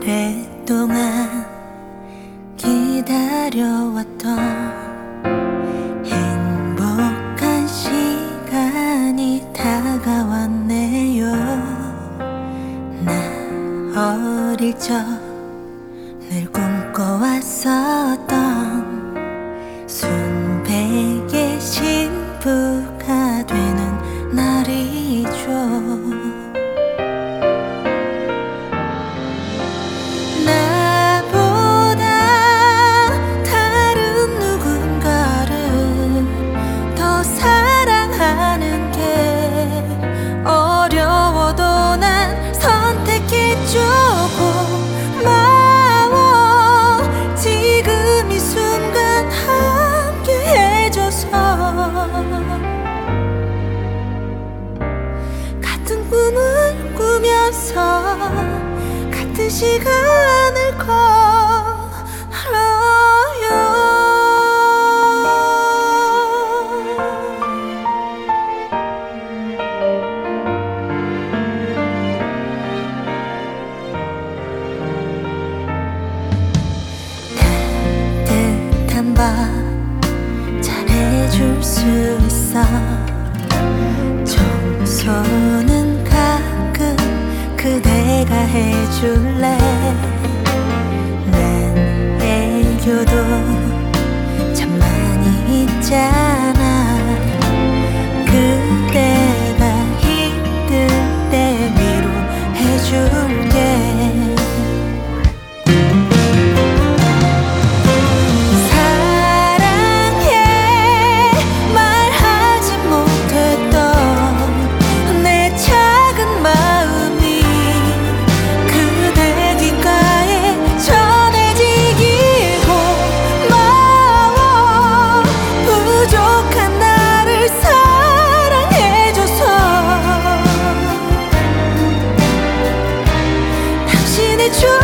오랫동안 기다려왔던 행복한 시간이 다가왔네요. 나 어릴 적 늘 꿈꿔왔었던 순백의 신부가 되는 날이죠. 나보다 다른 누군가를 더 사랑하는 게 어려워도 난 선택했죠. 고마워 지금 이 순간 함께 해줘서. 같은 꿈을 꾸면서 같은 시간을 걸어요. 따뜻한 밤 잘해줄 수 있어. 청소는 가끔 그대가 해줄래. 난 애교도 참 많이 있잖아. 그대가 힘들 때 위로해줄게. 주